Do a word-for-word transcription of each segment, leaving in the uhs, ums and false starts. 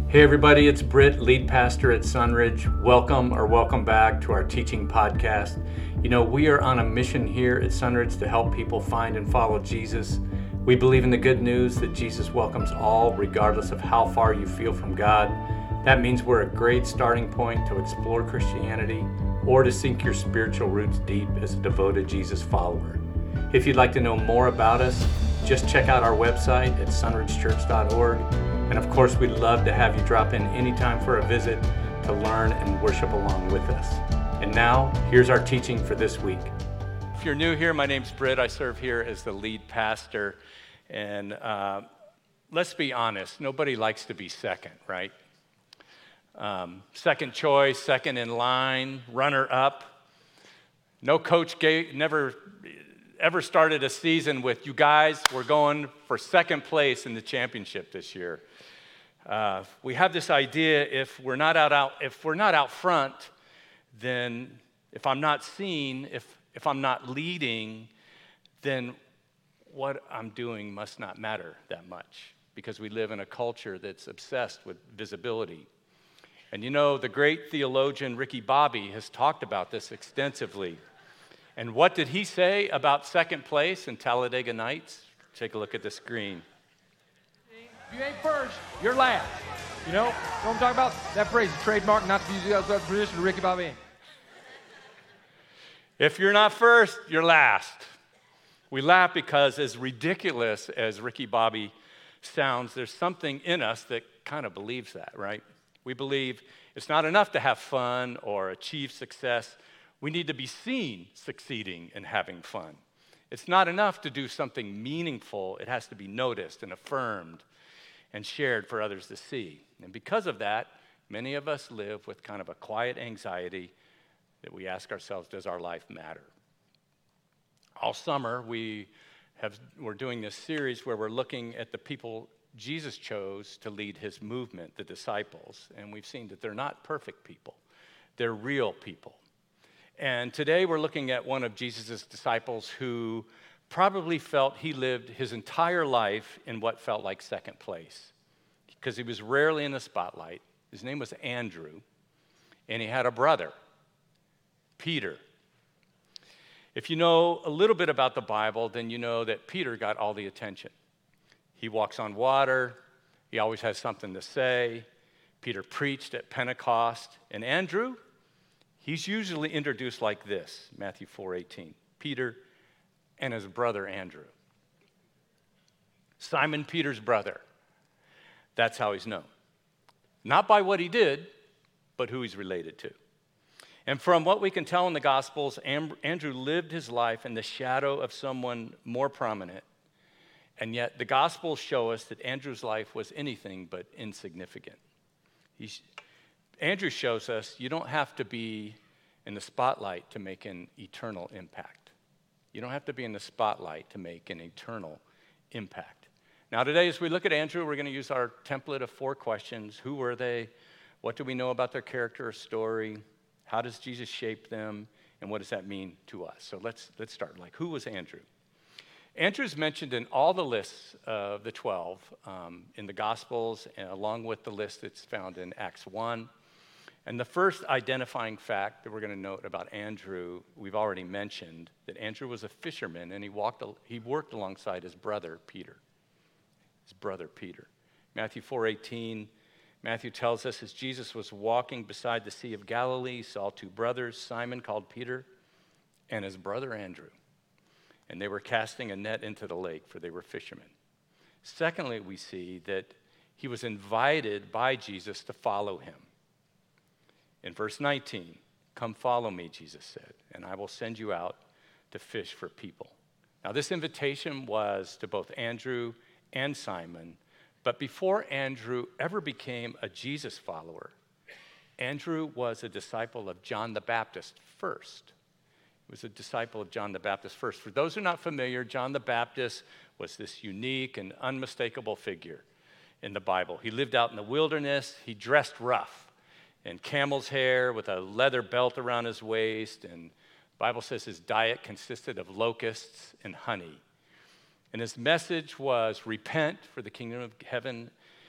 Hey everybody, it's Britt, lead pastor at Sunridge. Welcome or welcome back to our teaching podcast. You know, we are on a mission here at Sunridge to help people find and follow Jesus. We believe in the good news that Jesus welcomes all, regardless of how far you feel from God. That means we're a great starting point to explore Christianity or to sink your spiritual roots deep as a devoted Jesus follower. If you'd like to know more about us, just check out our website at sunridge church dot org. And of course, we'd love to have you drop in anytime for a visit to learn and worship along with us. And now, here's our teaching for this week. If you're new here, my name's Britt. I serve here as the lead pastor. And uh, let's be honest, nobody likes to be second, right? Um, second choice, second in line, runner up. No coach gave, never ever started a season with, you guys, we're going for second place in the championship this year. Uh, we have this idea, if we're not out, out if we're not out front, then if I'm not seen, if if I'm not leading, then what I'm doing must not matter that much, because we live in a culture that's obsessed with visibility. And you know, the great theologian Ricky Bobby has talked about this extensively. And what did he say about second place in Talladega Nights? Take a look at the screen. If you ain't first, you're last. You know, you know what I'm talking about? That phrase, trademark, not to be used outside the tradition of Ricky Bobby. If you're not first, you're last. We laugh because, as ridiculous as Ricky Bobby sounds, there's something in us that kind of believes that, right? We believe it's not enough to have fun or achieve success. We need to be seen succeeding and having fun. It's not enough to do something meaningful. It has to be noticed and affirmed and shared for others to see. And because of that, many of us live with kind of a quiet anxiety that we ask ourselves, does our life matter? All summer, we have, we're doing this series where we're looking at the people Jesus chose to lead his movement, the disciples. And we've seen that they're not perfect people. They're real people. And today we're looking at one of Jesus' disciples who probably felt he lived his entire life in what felt like second place, because he was rarely in the spotlight. His name was Andrew, and he had a brother, Peter. If you know a little bit about the Bible, then you know that Peter got all the attention. He walks on water. He always has something to say. Peter preached at Pentecost. And Andrew, he's usually introduced like this, Matthew four eighteen. Peter and his brother Andrew. Simon Peter's brother. That's how he's known. Not by what he did, but who he's related to. And from what we can tell in the Gospels, Andrew lived his life in the shadow of someone more prominent. And yet the Gospels show us that Andrew's life was anything but insignificant. He's, Andrew shows us you don't have to be in the spotlight to make an eternal impact. You don't have to be in the spotlight to make an eternal impact. Now today, as we look at Andrew, we're going to use our template of four questions. Who were they? What do we know about their character or story? How does Jesus shape them? And what does that mean to us? So let's let's start. Like, who was Andrew? Andrew's mentioned in all the lists of the twelve um, in the Gospels, and along with the list that's found in Acts one. And the first identifying fact that we're going to note about Andrew, we've already mentioned, that Andrew was a fisherman, and he walked he worked alongside his brother Peter. His brother Peter. Matthew four eighteen, Matthew tells us, as Jesus was walking beside the Sea of Galilee, he saw two brothers, Simon called Peter, and his brother Andrew. And they were casting a net into the lake, for they were fishermen. Secondly, we see that he was invited by Jesus to follow him. In verse nineteen, come follow me, Jesus said, and I will send you out to fish for people. Now, this invitation was to both Andrew and Simon, but before Andrew ever became a Jesus follower, Andrew was a disciple of John the Baptist first. He was a disciple of John the Baptist first. For those who are not familiar, John the Baptist was this unique and unmistakable figure in the Bible. He lived out in the wilderness. He dressed rough in camel's hair with a leather belt around his waist, and the Bible says his diet consisted of locusts and honey. And his message was, repent, for the kingdom of heaven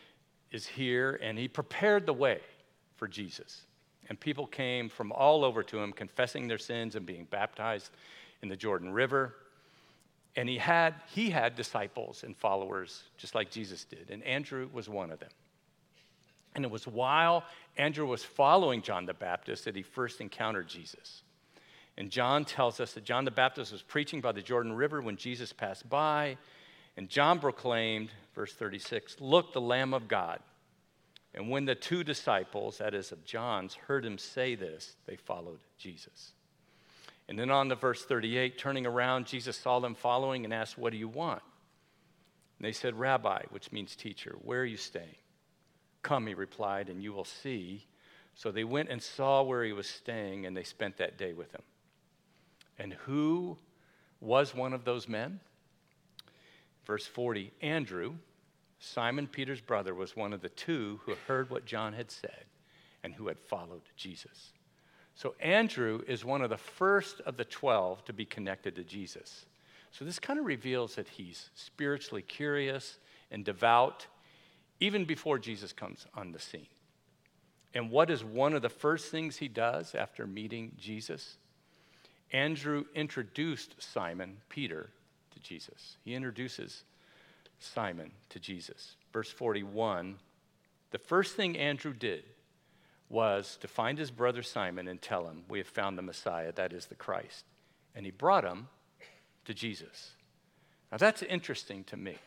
is here, and he prepared the way for Jesus. And people came from all over to him, confessing their sins and being baptized in the Jordan River. And he had, he had disciples and followers, just like Jesus did, and Andrew was one of them. And it was while Andrew was following John the Baptist that he first encountered Jesus. And John tells us that John the Baptist was preaching by the Jordan River when Jesus passed by. And John proclaimed, verse thirty-six, "Look, the Lamb of God." And when the two disciples, that is of John's, heard him say this, they followed Jesus. And then on to verse thirty-eight, turning around, Jesus saw them following and asked, "What do you want?" And they said, "Rabbi," which means teacher, "where are you staying?" "Come," he replied, "and you will see." So they went and saw where he was staying, and they spent that day with him. And who was one of those men? Verse forty, Andrew, Simon Peter's brother, was one of the two who heard what John had said and who had followed Jesus. So Andrew is one of the first of the twelve to be connected to Jesus. So this kind of reveals that he's spiritually curious and devout even before Jesus comes on the scene. And what is one of the first things he does after meeting Jesus? Andrew introduced Simon Peter to Jesus. He introduces Simon to Jesus. Verse forty-one, the first thing Andrew did was to find his brother Simon and tell him, "We have found the Messiah, that is the Christ." And he brought him to Jesus. Now that's interesting to me.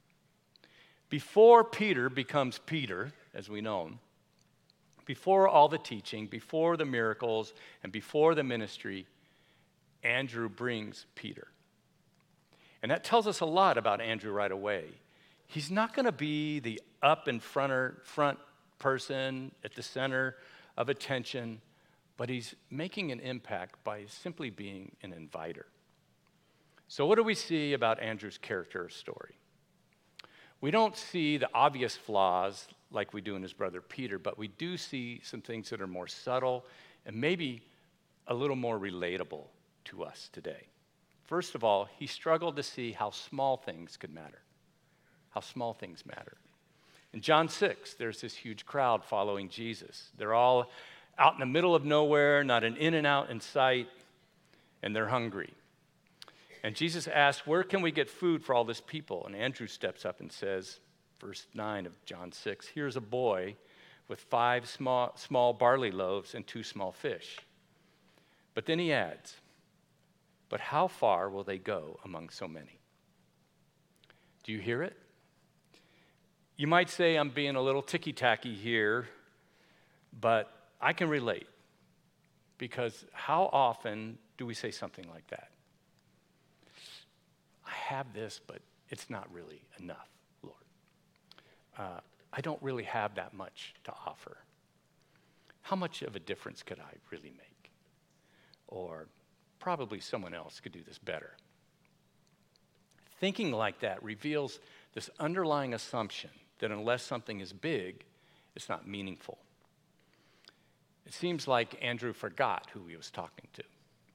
Before Peter becomes Peter, as we know him, before all the teaching, before the miracles, and before the ministry, Andrew brings Peter. And that tells us a lot about Andrew right away. He's not going to be the up and fronter, front person at the center of attention, but he's making an impact by simply being an inviter. So what do we see about Andrew's character or story? We don't see the obvious flaws like we do in his brother Peter, but we do see some things that are more subtle and maybe a little more relatable to us today. First of all, he struggled to see how small things could matter, how small things matter. In John six, there's this huge crowd following Jesus. They're all out in the middle of nowhere, not an in and out in sight, and they're hungry. And Jesus asks, "Where can we get food for all this people?" And Andrew steps up and says, verse nine of John six, "Here's a boy with five small, small barley loaves and two small fish." But then he adds, "But how far will they go among so many?" Do you hear it? You might say I'm being a little ticky-tacky here, but I can relate. Because how often do we say something like that? I have this, but it's not really enough, Lord. Uh, I don't really have that much to offer. How much of a difference could I really make? Or probably someone else could do this better. Thinking like that reveals this underlying assumption that unless something is big, it's not meaningful. It seems like Andrew forgot who he was talking to.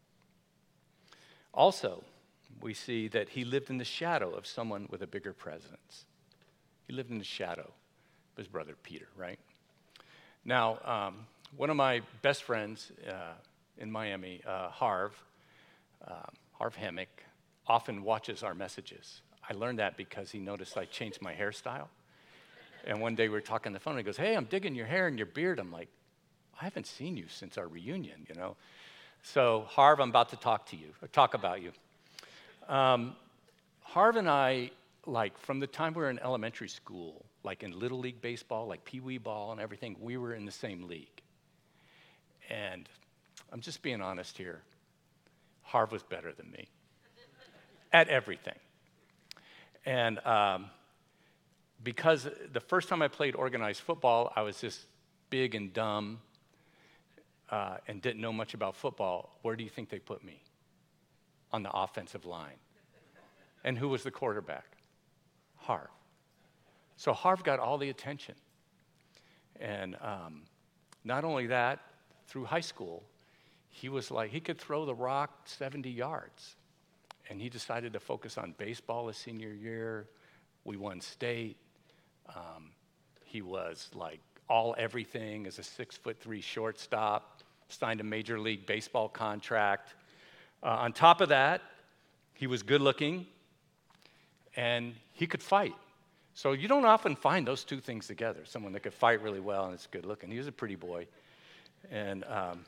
Also, we see that he lived in the shadow of someone with a bigger presence. He lived in the shadow of his brother Peter, right? Now, um, one of my best friends uh, in Miami, uh, Harv, uh, Harv Hemick, often watches our messages. I learned that because he noticed I changed my hairstyle. And one day we were talking on the phone, and he goes, "Hey, I'm digging your hair and your beard." I'm like, "I haven't seen you since our reunion, you know." So, Harv, I'm about to talk to you, or talk about you. Um, Harv and I, like, from the time we were in elementary school, like in Little League baseball, like Pee Wee ball and everything, we were in the same league. And I'm just being honest here. Harv was better than me at everything. And um, because the first time I played organized football, I was just big and dumb uh, and didn't know much about football. Where do you think they put me? On the offensive line. And who was the quarterback? Harv. So Harv got all the attention. And um, not only that, through high school, he was like, he could throw the rock seventy yards. And he decided to focus on baseball his senior year. We won state. Um, He was like all everything as a six foot three shortstop, signed a Major League Baseball contract. Uh, on top of that, he was good looking and he could fight. So you don't often find those two things together, someone that could fight really well and is good looking. He was a pretty boy. And um,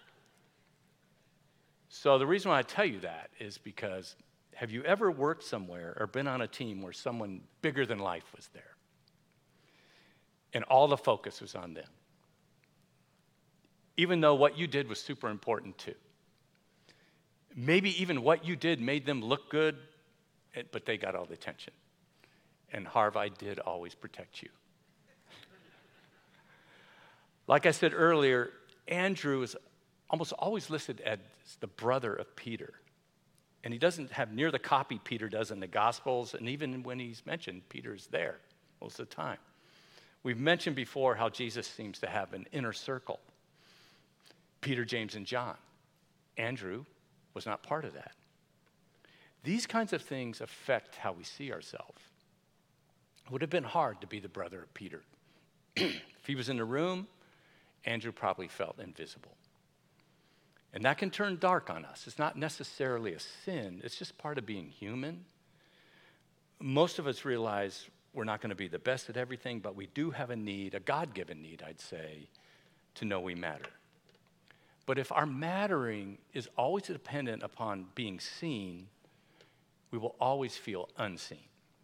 so the reason why I tell you that is because have you ever worked somewhere or been on a team where someone bigger than life was there? And all the focus was on them. Even though what you did was super important too. Maybe even what you did made them look good, but they got all the attention. And Harv, I did always protect you. Like I said earlier, Andrew is almost always listed as the brother of Peter. And he doesn't have near the copy Peter does in the Gospels, and even when he's mentioned, Peter's there most of the time. We've mentioned before how Jesus seems to have an inner circle. Peter, James, and John. Andrew was not part of that. These kinds of things affect how we see ourselves. It would have been hard to be the brother of Peter. If he was in the room, Andrew probably felt invisible. And that can turn dark on us. It's not necessarily a sin. It's just part of being human. Most of us realize we're not going to be the best at everything, but we do have a need, a God-given need, I'd say, to know we matter. But if our mattering is always dependent upon being seen, we will always feel unseen.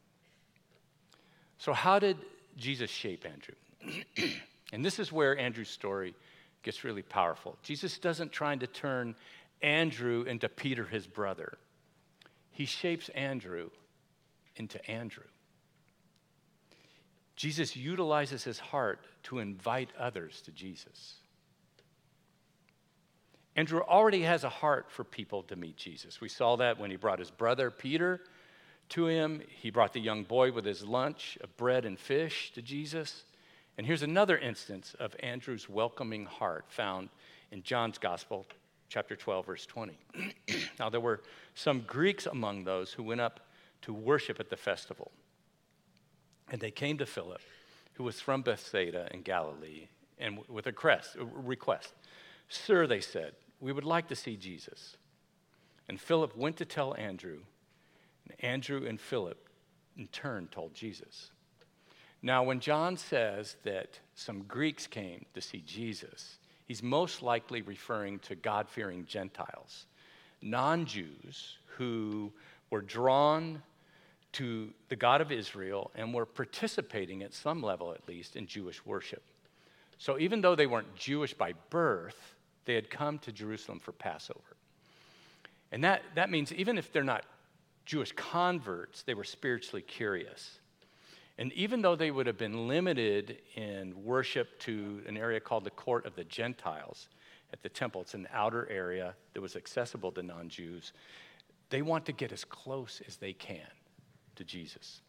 So how did Jesus shape Andrew? And this is where Andrew's story gets really powerful. Jesus doesn't try to turn Andrew into Peter, his brother. He shapes Andrew into Andrew. Jesus utilizes his heart to invite others to Jesus. Andrew already has a heart for people to meet Jesus. We saw that when he brought his brother Peter to him. He brought the young boy with his lunch of bread and fish to Jesus. And here's another instance of Andrew's welcoming heart found in John's Gospel, chapter twelve, verse twenty. Now, there were some Greeks among those who went up to worship at the festival. And they came to Philip, who was from Bethsaida in Galilee, and with a request, a request. Sir, they said, we would like to see Jesus. And Philip went to tell Andrew, and Andrew and Philip in turn told Jesus. Now, when John says that some Greeks came to see Jesus, he's most likely referring to God-fearing Gentiles, non-Jews who were drawn to the God of Israel and were participating at some level, at least, in Jewish worship. So even though they weren't Jewish by birth, they had come to Jerusalem for Passover. And that, that means even if they're not Jewish converts, they were spiritually curious. And even though they would have been limited in worship to an area called the Court of the Gentiles at the temple, it's an outer area that was accessible to non-Jews, they want to get as close as they can to Jesus.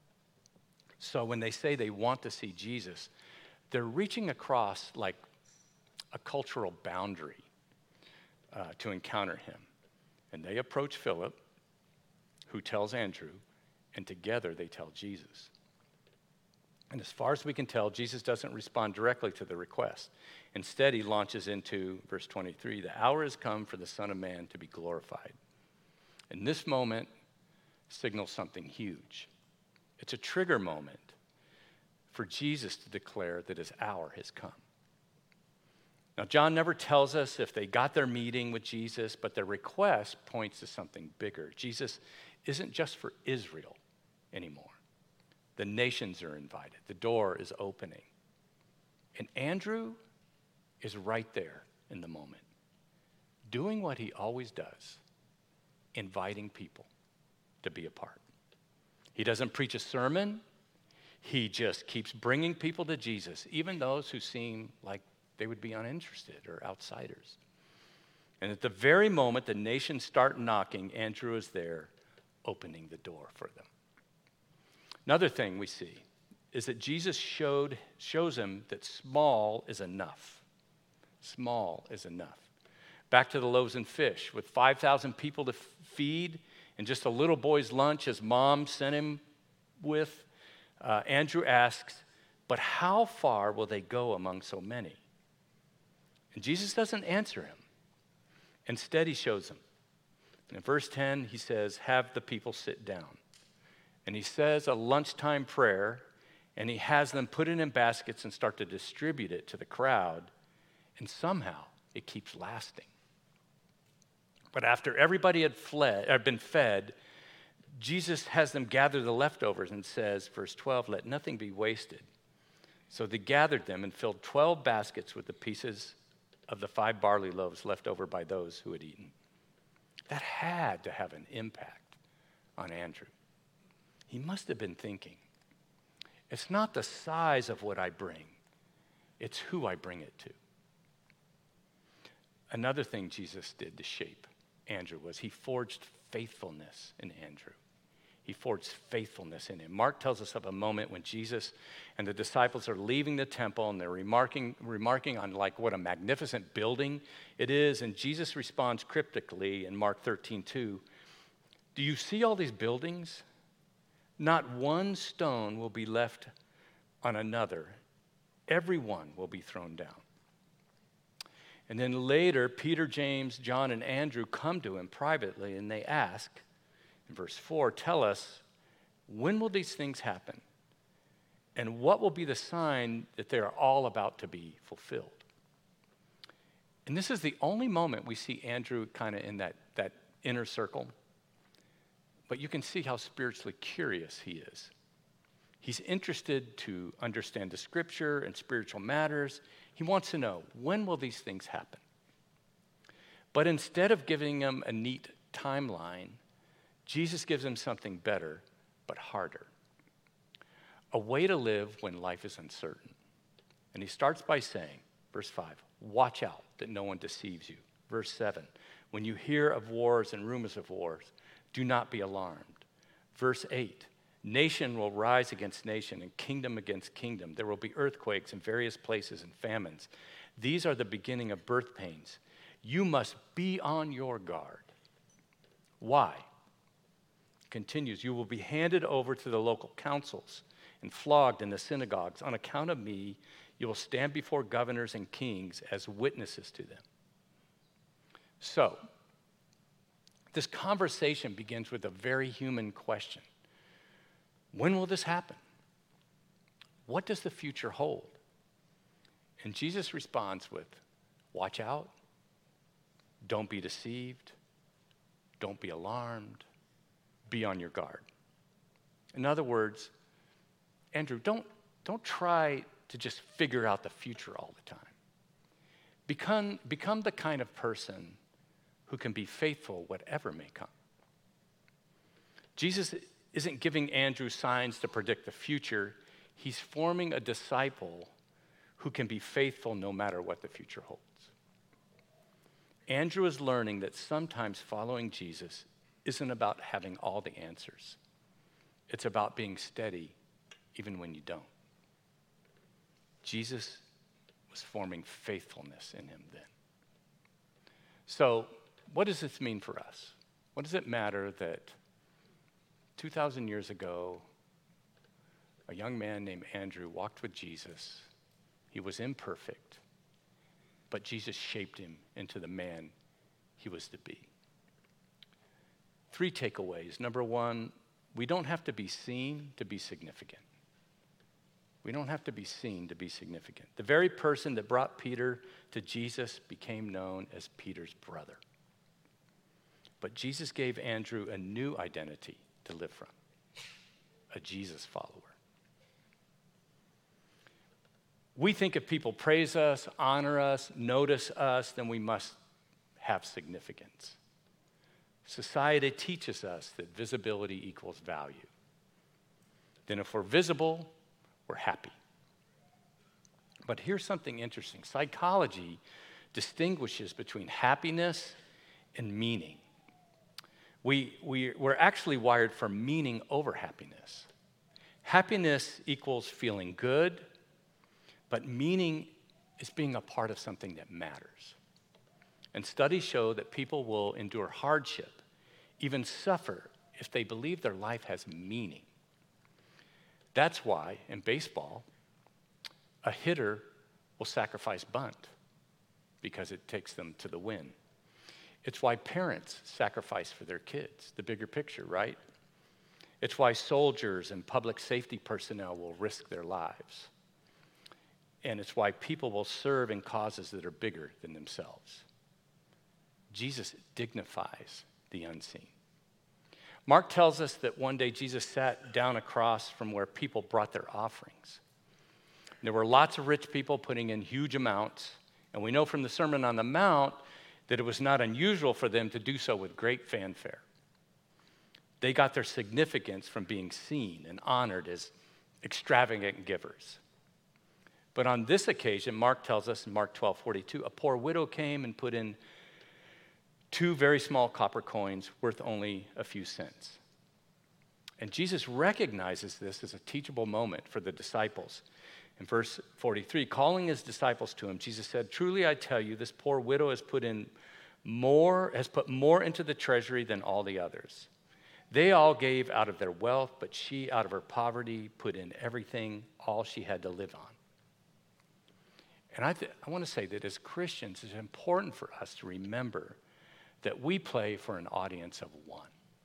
So when they say they want to see Jesus, they're reaching across like a cultural boundary uh, to encounter him. And they approach Philip, who tells Andrew, and together they tell Jesus. And as far as we can tell, Jesus doesn't respond directly to the request. Instead, he launches into verse twenty-three, the hour has come for the Son of Man to be glorified. And this moment signals something huge. It's a trigger moment for Jesus to declare that his hour has come. Now, John never tells us if they got their meeting with Jesus, but their request points to something bigger. Jesus isn't just for Israel anymore. The nations are invited. The door is opening. And Andrew is right there in the moment, doing what he always does, inviting people to be a part. He doesn't preach a sermon. He just keeps bringing people to Jesus, even those who seem like they would be uninterested or outsiders. And at the very moment the nations start knocking, Andrew is there opening the door for them. Another thing we see is that Jesus showed, shows him that small is enough. Small is enough. Back to the loaves and fish. With five thousand people to feed and just a little boy's lunch his mom sent him with, uh, Andrew asks, But how far will they go among so many? And Jesus doesn't answer him. Instead, he shows them. And in verse ten, he says, have the people sit down. And he says a lunchtime prayer, and he has them put it in baskets and start to distribute it to the crowd. And somehow, it keeps lasting. But after everybody had fled, had been fed, Jesus has them gather the leftovers and says, verse twelve, let nothing be wasted. So they gathered them and filled twelve baskets with the pieces of the five barley loaves left over by those who had eaten. That had to have an impact on Andrew. He must have been thinking, it's not the size of what I bring, it's who I bring it to. Another thing Jesus did to shape Andrew was he forged faithfulness in Andrew. He forged faithfulness in him. Mark tells us of a moment when Jesus and the disciples are leaving the temple and they're remarking, remarking on like what a magnificent building it is. And Jesus responds cryptically in Mark thirteen two, do you see all these buildings? Not one stone will be left on another. Every one will be thrown down. And then later, Peter, James, John, and Andrew come to him privately and they ask, in verse four, tell us, when will these things happen? And what will be the sign that they are all about to be fulfilled? And this is the only moment we see Andrew kind of in that, that inner circle. But you can see how spiritually curious he is. He's interested to understand the scripture and spiritual matters. He wants to know, when will these things happen? But instead of giving him a neat timeline, Jesus gives him something better, but harder. A way to live when life is uncertain. And he starts by saying, verse five, watch out that no one deceives you. Verse seven, when you hear of wars and rumors of wars, do not be alarmed. Verse eight, nation will rise against nation and kingdom against kingdom. There will be earthquakes in various places and famines. These are the beginning of birth pains. You must be on your guard. Why? Continues, you will be handed over to the local councils and flogged in the synagogues. On account of me, you will stand before governors and kings as witnesses to them. So, this conversation begins with a very human question. When will this happen? What does the future hold? And Jesus responds with, watch out, don't be deceived, don't be alarmed, be on your guard. In other words, Andrew, don't, don't try to just figure out the future all the time. Become, become the kind of person who can be faithful whatever may come. Jesus isn't giving Andrew signs to predict the future. He's forming a disciple who can be faithful no matter what the future holds. Andrew is learning that sometimes following Jesus isn't about having all the answers. It's about being steady even when you don't. Jesus was forming faithfulness in him then. So, what does this mean for us? What does it matter that two thousand years ago, a young man named Andrew walked with Jesus? He was imperfect, but Jesus shaped him into the man he was to be. Three takeaways. Number one, we don't have to be seen to be significant. We don't have to be seen to be significant. The very person that brought Peter to Jesus became known as Peter's brother. But Jesus gave Andrew a new identity to live from, a Jesus follower. We think if people praise us, honor us, notice us, then we must have significance. Society teaches us that visibility equals value. Then if we're visible, we're happy. But here's something interesting. Psychology distinguishes between happiness and meaning. We, we, we're actually wired for meaning over happiness. Happiness equals feeling good, but meaning is being a part of something that matters. And studies show that people will endure hardship, even suffer, if they believe their life has meaning. That's why, in baseball, A hitter will sacrifice bunt because it takes them to the win. It's why parents sacrifice for their kids, the bigger picture, right? It's why soldiers and public safety personnel will risk their lives. And it's why people will serve in causes that are bigger than themselves. Jesus dignifies the unseen. Mark tells us that one day Jesus sat down across from where people brought their offerings. There were lots of rich people putting in huge amounts, and we know from the Sermon on the Mount that it was not unusual for them to do so with great fanfare. They got their significance from being seen and honored as extravagant givers. But on this occasion, Mark tells us in Mark twelve forty-two, a poor widow came and put in two very small copper coins worth only a few cents. And Jesus recognizes this as a teachable moment for the disciples. In verse forty-three, calling his disciples to him, Jesus said, "Truly I tell you, this poor widow has put in more, has put more into the treasury than all the others. They all gave out of their wealth, but she out of her poverty put in everything, all she had to live on." And I, th- I want to say that as Christians, it's important for us to remember that we play for an audience of one.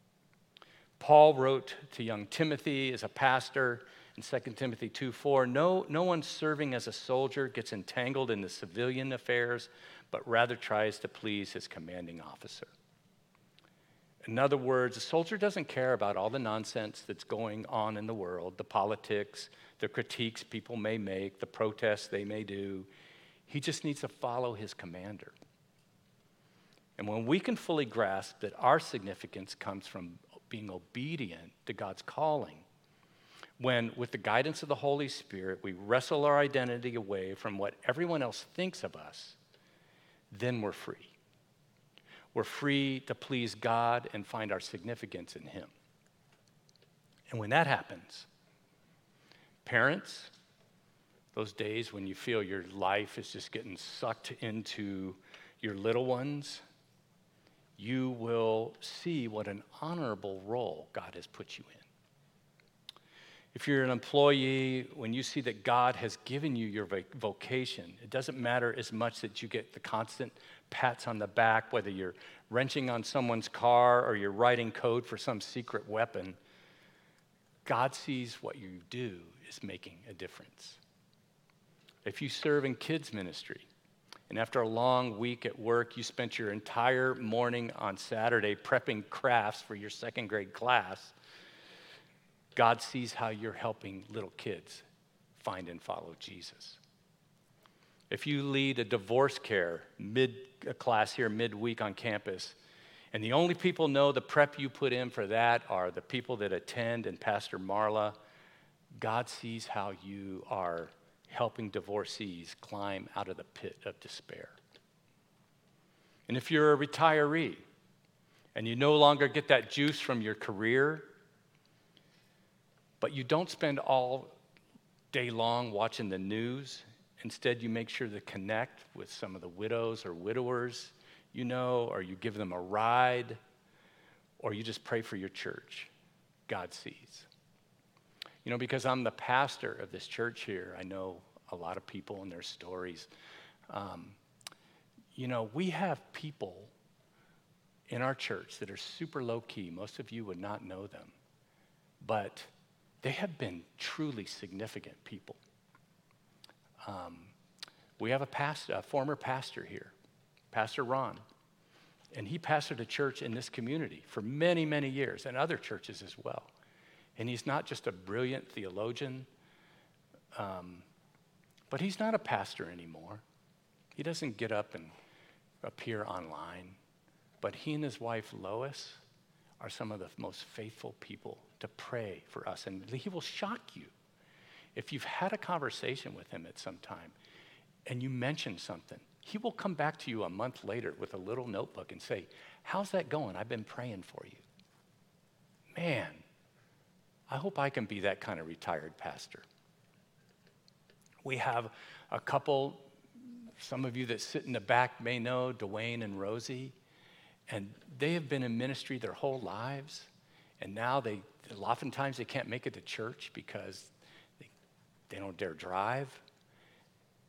Paul wrote to young Timothy as a pastor in Second Timothy two four, no, no one serving as a soldier gets entangled in the civilian affairs, but rather tries to please his commanding officer. In other words, a soldier doesn't care about all the nonsense that's going on in the world, the politics, the critiques people may make, the protests they may do. He just needs to follow his commander. And when we can fully grasp that our significance comes from being obedient to God's calling, when, with the guidance of the Holy Spirit, we wrestle our identity away from what everyone else thinks of us, then we're free. We're free to please God and find our significance in Him. And when that happens, parents, those days when you feel your life is just getting sucked into your little ones, you will see what an honorable role God has put you in. If you're an employee, when you see that God has given you your vocation, it doesn't matter as much that you get the constant pats on the back, whether you're wrenching on someone's car or you're writing code for some secret weapon. God sees what you do is making a difference. If you serve in kids ministry, and after a long week at work, you spent your entire morning on Saturday prepping crafts for your second grade class, God sees how you're helping little kids find and follow Jesus. If you lead a divorce care mid-class here, midweek on campus, and the only people know the prep you put in for that are the people that attend and Pastor Marla, God sees how you are helping divorcees climb out of the pit of despair. And if you're a retiree and you no longer get that juice from your career, but you don't spend all day long watching the news, instead you make sure to connect with some of the widows or widowers you know, or you give them a ride, or you just pray for your church, God sees. You know, because I'm the pastor of this church here, I know a lot of people and their stories. Um, you know, we have people in our church that are super low-key. Most of you would not know them. But they have been truly significant people. Um, we have a, past, a former pastor here, Pastor Ron. And he pastored a church in this community for many, many years, and other churches as well. And he's not just a brilliant theologian, um, but he's not a pastor anymore. He doesn't get up and appear online. But he and his wife, Lois, are some of the most faithful people to pray for us. And he will shock you if you've had a conversation with him at some time and you mention something. He will come back to you a month later with a little notebook and say, "How's that going? I've been praying for you." Man, I hope I can be that kind of retired pastor. We have a couple, some of you that sit in the back may know, Dwayne and Rosie, and they have been in ministry their whole lives, and now they, oftentimes they can't make it to church because they, they don't dare drive.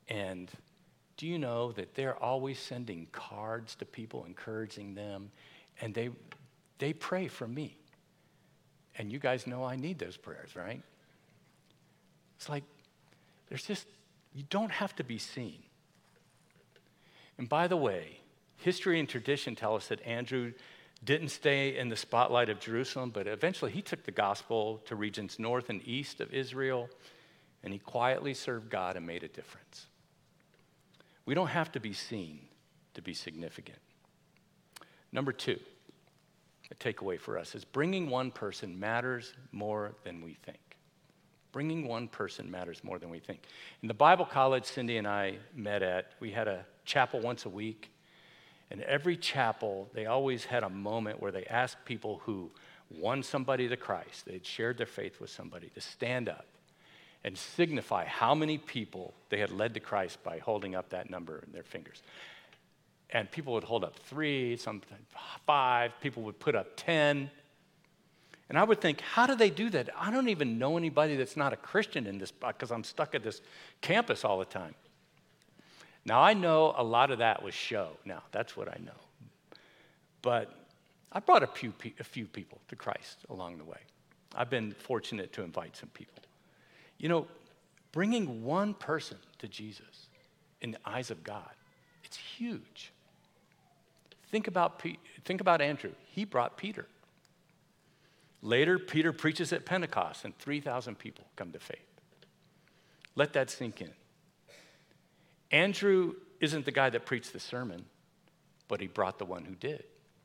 And do you know that they're always sending cards to people, encouraging them, and they they pray for me. And you guys know I need those prayers, right? It's like, there's just, you don't have to be seen. And by the way, history and tradition tell us that Andrew didn't stay in the spotlight of Jerusalem, but eventually he took the gospel to regions north and east of Israel, and he quietly served God and made a difference. We don't have to be seen to be significant. Number two, a takeaway for us is bringing one person matters more than we think. Bringing one person matters more than we think. In the Bible college Cindy and I met at, we had a chapel once a week. And every chapel, they always had a moment where they asked people who won somebody to Christ, they'd shared their faith with somebody, to stand up and signify how many people they had led to Christ by holding up that number in their fingers. And people would hold up three, sometimes five, people would put up ten. And I would think, how do they do that? I don't even know anybody that's not a Christian in this, because I'm stuck at this campus all the time. Now, I know a lot of that was show. Now, that's what I know. But I brought a few, a few people to Christ along the way. I've been fortunate to invite some people. You know, bringing one person to Jesus in the eyes of God, it's huge. Think about, think about Andrew. He brought Peter. Later, Peter preaches at Pentecost, and three thousand people come to faith. Let that sink in. Andrew isn't the guy that preached the sermon, but he brought the one who did.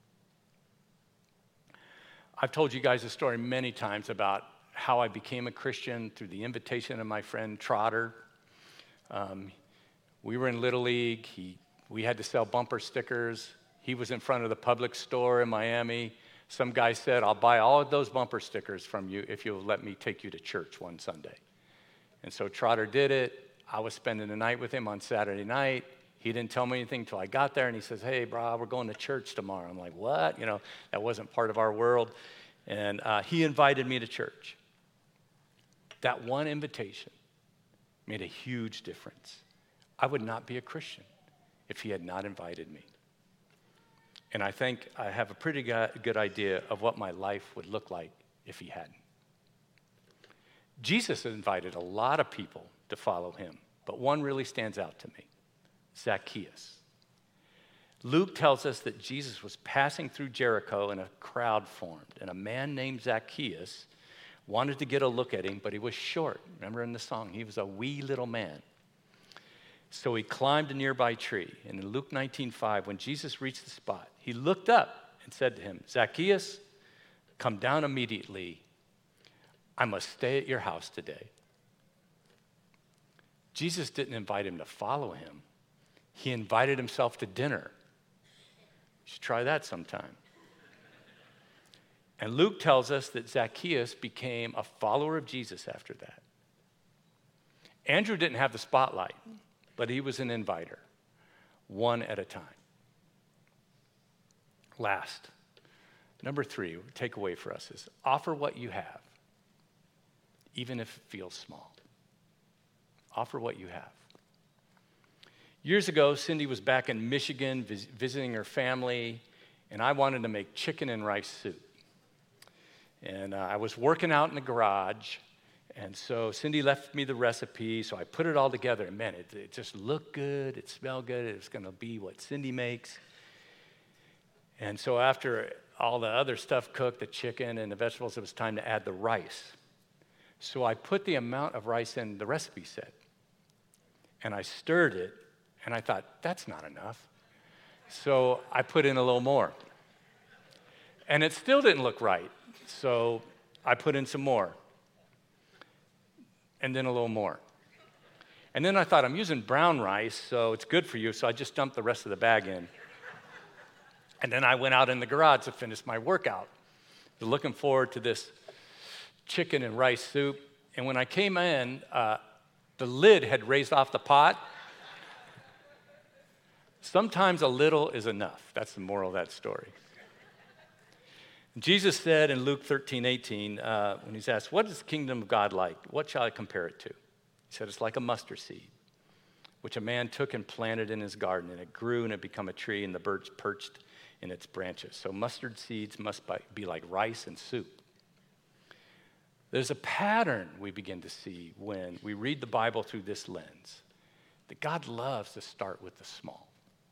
I've told you guys a story many times about how I became a Christian through the invitation of my friend Trotter. Um, we were in Little League. He, we had to sell bumper stickers. He was in front of the Publix store in Miami. Some guy said, I'll buy all of those bumper stickers from you if you'll let me take you to church one Sunday. And so Trotter did it. I was spending the night with him on Saturday night. He didn't tell me anything until I got there, and he says, hey, bro, we're going to church tomorrow. I'm like, what? You know, that wasn't part of our world. And uh, he invited me to church. That one invitation made a huge difference. I would not be a Christian if he had not invited me. And I think I have a pretty good idea of what my life would look like if he hadn't. Jesus invited a lot of people to follow him, but one really stands out to me, Zacchaeus. Luke tells us that Jesus was passing through Jericho and a crowd formed, and a man named Zacchaeus wanted to get a look at him, but he was short. Remember in the song, he was a wee little man. So he climbed a nearby tree, and in Luke nineteen five, when Jesus reached the spot, he looked up and said to him, Zacchaeus, come down immediately. I must stay at your house today. Jesus didn't invite him to follow him. He invited himself to dinner. You should try that sometime. And Luke tells us that Zacchaeus became a follower of Jesus after that. Andrew didn't have the spotlight, but he was an inviter, one at a time. Last, number three, takeaway for us is offer what you have, even if it feels small. Offer what you have. Years ago, Cindy was back in Michigan vis- visiting her family, and I wanted to make chicken and rice soup. And uh, I was working out in the garage, and so Cindy left me the recipe, so I put it all together, and man, it, it just looked good, it smelled good, it was going to be what Cindy makes. And so after all the other stuff cooked, the chicken and the vegetables, it was time to add the rice. So I put the amount of rice in the recipe said, and I stirred it, and I thought, that's not enough. So I put in a little more. And it still didn't look right, so I put in some more. And then a little more. And then I thought, I'm using brown rice, so it's good for you, so I just dumped the rest of the bag in. And then I went out in the garage to finish my workout. I was looking forward to this chicken and rice soup. And when I came in, uh, the lid had raised off the pot. Sometimes a little is enough. That's the moral of that story. Jesus said in Luke thirteen eighteen, uh, when he's asked, what is the kingdom of God like? What shall I compare it to? He said, it's like a mustard seed, which a man took and planted in his garden, and it grew and it became a tree, and the birds perched in its branches. So mustard seeds must be like rice and soup. There's a pattern we begin to see when we read the Bible through this lens, that God loves to start with the small.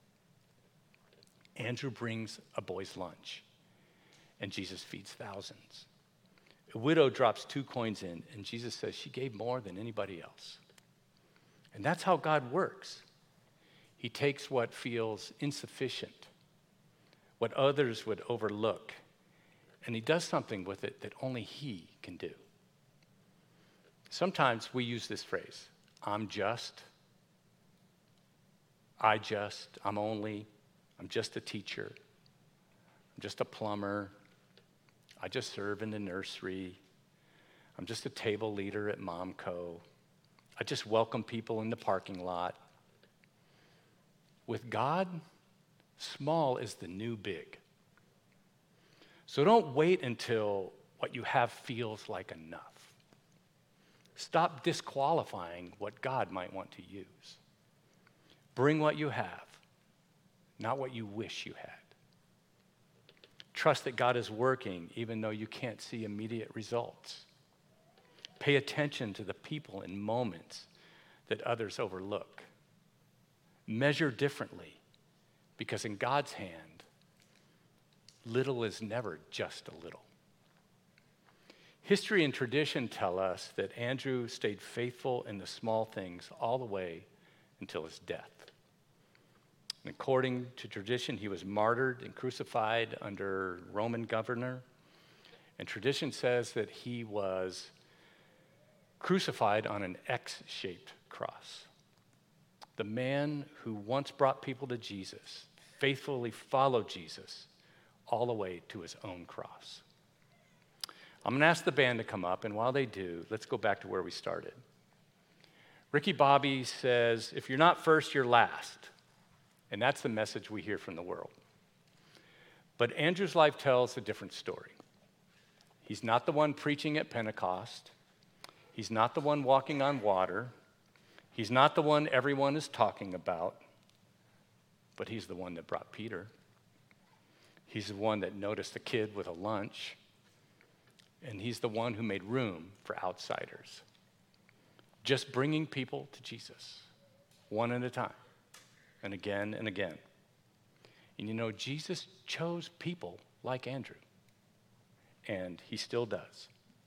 Andrew brings a boy's lunch, and Jesus feeds thousands. A widow drops two coins in, and Jesus says she gave more than anybody else. And that's how God works. He takes what feels insufficient, what others would overlook, and he does something with it that only he can do. Sometimes we use this phrase, I'm just, I just, I'm only, I'm just a teacher, I'm just a plumber, I just serve in the nursery, I'm just a table leader at Momco, I just welcome people in the parking lot. With God, small is the new big. So don't wait until what you have feels like enough. Stop disqualifying what God might want to use. Bring what you have, not what you wish you had. Trust that God is working even though you can't see immediate results. Pay attention to the people and moments that others overlook. Measure differently, because in God's hand, little is never just a little. History and tradition tell us that Andrew stayed faithful in the small things all the way until his death. And according to tradition, he was martyred and crucified under Roman governor. And tradition says that he was crucified on an X-shaped cross. The man who once brought people to Jesus faithfully followed Jesus all the way to his own cross. I'm going to ask the band to come up, and while they do, let's go back to where we started. Ricky Bobby says, if you're not first, you're last. And that's the message we hear from the world. But Andrew's life tells a different story. He's not the one preaching at Pentecost. He's not the one walking on water. He's not the one everyone is talking about. But he's the one that brought Peter. He's the one that noticed a kid with a lunch. And he's the one who made room for outsiders. Just bringing people to Jesus, one at a time, and again and again. And you know, Jesus chose people like Andrew, and he still does.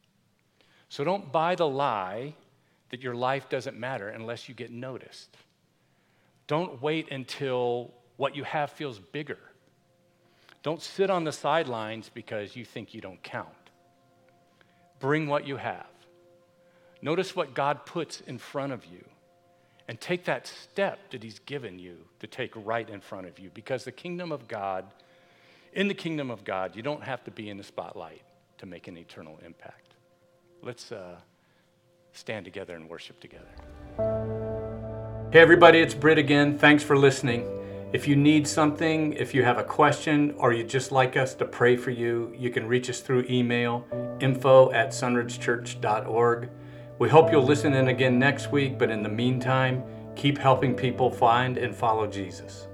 So don't buy the lie that your life doesn't matter unless you get noticed. Don't wait until what you have feels bigger. Don't sit on the sidelines because you think you don't count. Bring what you have. Notice what God puts in front of you, and take that step that he's given you to take right in front of you, because the kingdom of God, in the kingdom of God, you don't have to be in the spotlight to make an eternal impact. Let's uh, stand together and worship together. Hey everybody, it's Britt again. Thanks for listening. If you need something, if you have a question, or you'd just like us to pray for you, you can reach us through email, info at sunridge church dot org. We hope you'll listen in again next week, but in the meantime, keep helping people find and follow Jesus.